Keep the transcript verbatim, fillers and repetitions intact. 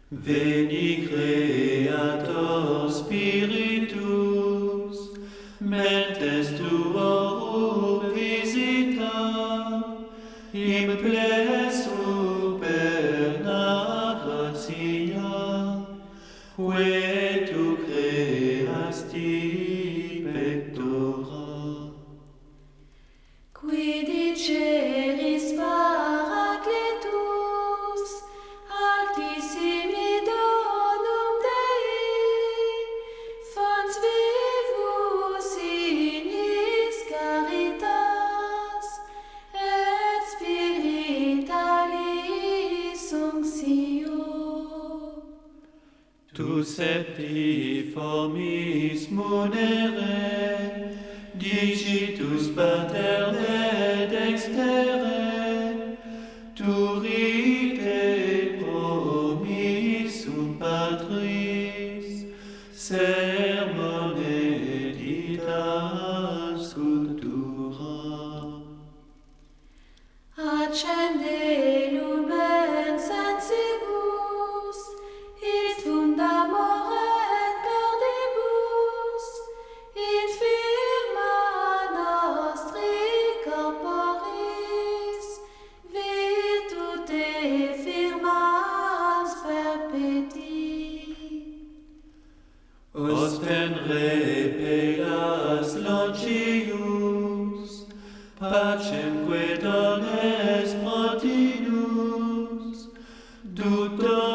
Veni Creator Spiritus, mentes tuorum visita, imples superna gratia, que tu creasti pectora. Qui diceris Paracletus, altissimi donum Dei, fons vivus ignis caritas, et spiritualis unctio. Tu septiformis munere, digitus paterne dextere, turite promissum Patris, sermone dita sculptura. Accende lumen sensibus, in fundamore cordibus, in firma nostri corporis, virtute firmans perpeti. Osten repelas longius, pacem que dones protinus, duto